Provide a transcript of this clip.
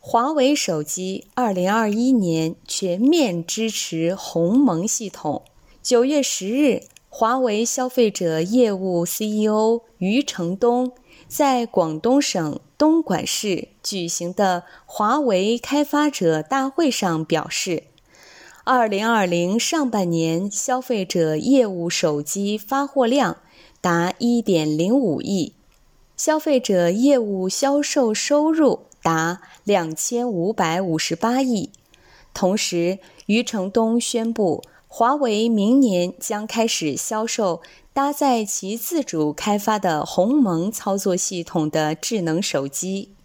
华为手机2021年全面支持鸿蒙系统。9月10日，华为消费者业务 CEO 余承东在广东省东莞市举行的华为开发者大会上表示，2020上半年消费者业务手机发货量达 1.05 亿，消费者业务销售收入达2558亿。同时，余承东宣布，华为明年将开始销售搭载其自主开发的鸿蒙操作系统的智能手机。